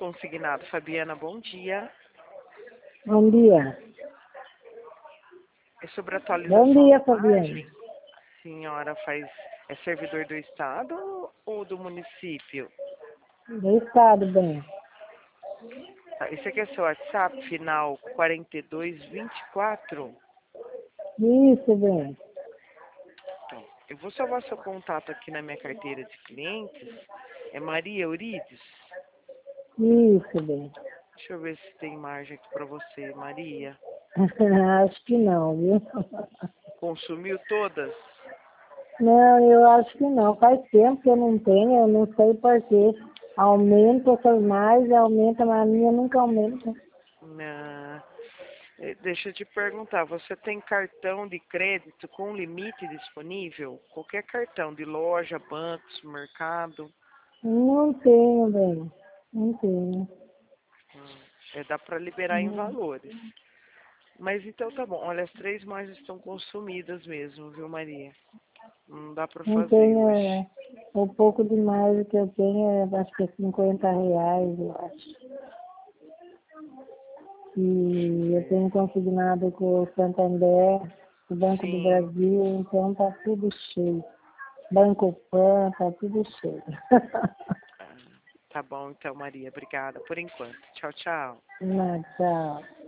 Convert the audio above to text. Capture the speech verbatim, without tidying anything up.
Consignado, Fabiana, bom dia. Bom dia. É sobre a atualização Bom dia, da Fabiana. margem? A senhora faz, é servidor do Estado ou do município? Do estado, bem. Tá, esse aqui é seu WhatsApp, final quarenta e dois vinte e quatro? Isso, bem. Então, eu vou salvar seu contato aqui na minha carteira de clientes. É Maria Eurides? Isso, bem. Deixa eu ver se tem margem aqui para você, Maria. Acho que não, viu? Consumiu todas? Não, eu acho que não. Faz tempo que eu não tenho, eu não sei por quê. Aumenta essas mais, aumenta, mas a minha nunca aumenta. Na... eh, Deixa eu te perguntar, você tem cartão de crédito com limite disponível? Qualquer cartão de loja, banco, mercado? Não tenho, bem. Não tenho. Hum, É, dá para liberar em Não, valores. Mas então tá bom. Olha, as três margens estão consumidas mesmo, viu, Maria? Não dá para não fazer tenho, hoje. é, o pouco de mais que eu tenho, é, acho que é cinquenta reais, eu acho. E eu tenho consignado com o Santander, o Banco do Sim. Brasil, então tá tudo cheio. Banco Pan, tá tudo cheio. Ah, tá bom então, Maria. Obrigada por enquanto. Tchau, tchau. Não, tchau.